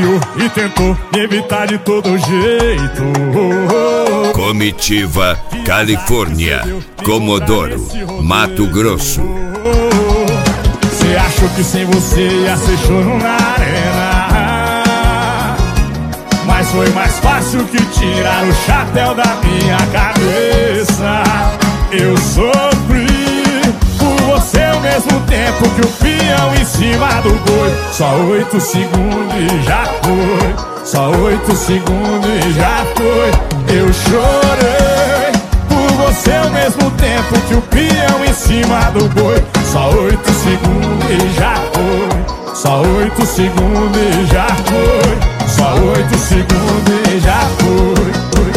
desconfiou e tentou me evitar de todo jeito. Comitiva Califórnia, Comodoro, Mato Grosso. Cê achou que sem você ia ser choro na arena, mas foi mais fácil que tirar o chapéu da minha cabeça. Eu sofri por você ao mesmo tempo que o peão em cima do boi. Só 8 segundos e já foi. Só 8 segundos e já foi. Eu chorei por você ao mesmo tempo que o peão em cima do boi. Só 8 segundos e já foi. Só 8 segundos e já foi. Só 8 segundos e já foi.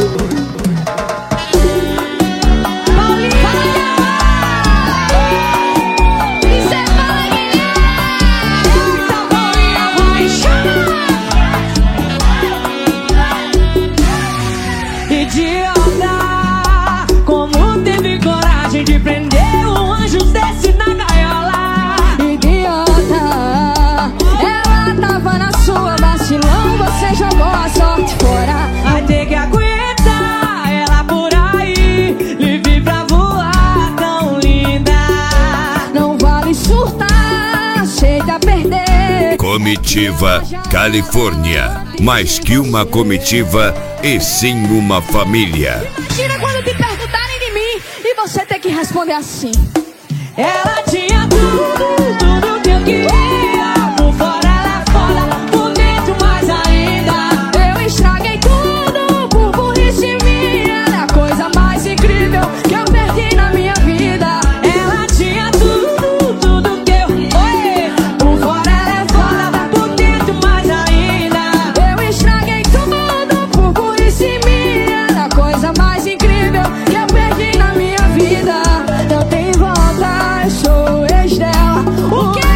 Idiota, como teve coragem de prender um anjo desse na gaiola? Idiota, ela tava na sua vacilão, você jogou a sorte fora. Vai ter que aguentar ela por aí, livre pra voar tão linda. Não vale surtar, aceita perder. Comitiva Califórnia, mais que uma comitiva e sim uma família. Imagina quando te perguntarem de mim e você ter que responder assim: Ela tinha tudo que eu queria. Por fora ela é foda, por dentro mais ainda. eu estraguei tudo por burrice minha. É a coisa mais incrível que eu perdi na minha vida. Ela tinha tudo que eu queria. Por fora ela é foda, por dentro mais ainda. Eu estraguei tudo por burrice minha. É a coisa mais incrível que eu perdi na minha vida. Eu tenho volta, eu sou ex dela. O quê?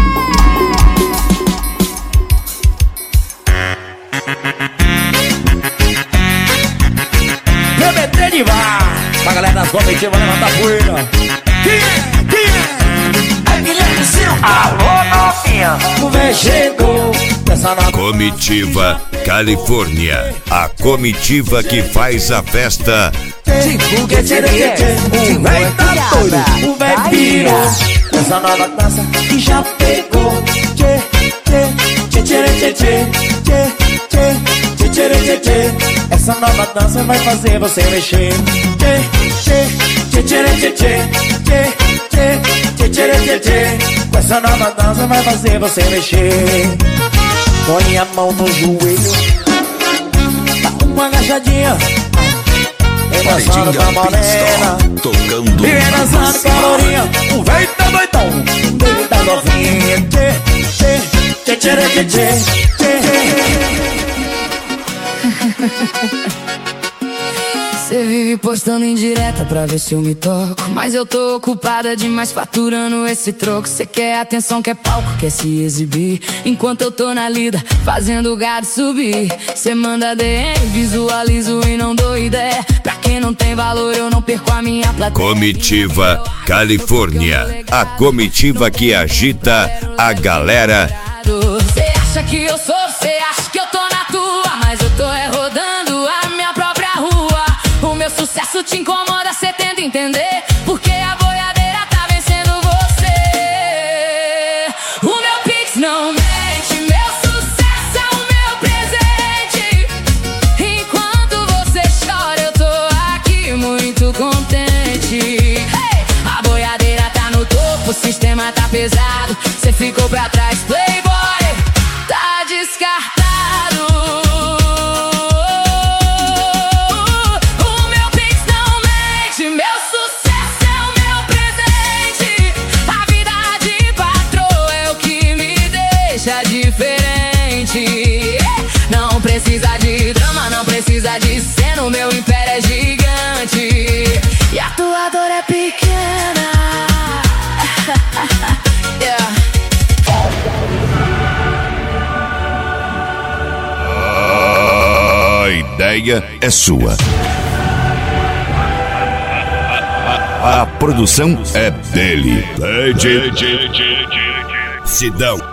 PBT de vá, pra galera das comitivas levantar poeira. Quem é? É Guilherme Silva. Alô, novinha. O véi chegou. Comitiva Califórnia, a comitiva que faz a festa. O véi tá doido, o véi pirou. Essa nova dança que já pegou. Tchê, tchê, tchê, tchê, tchê, tchê, tchê, tchê, tchê, tchê. Essa nova dança vai fazer você mexer. Tchê, tchê, tchê, tchê, tchê, tchê, tchê, tchê, tchê, tchê, tchê. Com essa nova dança vai fazer você mexer. Põe a mão no joelho, dá uma agachadinha, dançando com a morena, tocando e vem dançando com a lourinha. O véi tá doidão, ele tá novinha. Tchê, tchê, tchê, tchê, tchê, tchê, tchê. Cê vive postando indireta pra ver se eu me toco, mas eu tô ocupada demais faturando esse troco. Cê quer atenção, quer palco, quer se exibir, enquanto eu tô na lida, fazendo o gado subir. Cê manda DM, visualizo e não dou ideia. Pra quem não tem valor, eu não perco a minha plateia. Comitiva Califórnia, a comitiva que agita a galera. Cê acha que eu sou, cê acha que eu tô na tua, mas eu tô rodando a minha própria rua. O meu sucesso te incomoda, cê tenta entender, porque a boiadeira tá vencendo você. O meu Pix não mente, meu sucesso é o meu presente. Enquanto você chora, eu tô aqui muito contente. Hey! A boiadeira tá no topo, o sistema tá pesado, cê ficou pra trás, playboy, tá descartado. Diferente, não precisa de drama, não precisa de cena. O meu império é gigante e a tua dor é pequena. Yeah. A ideia é sua. A produção é dele. Sidão.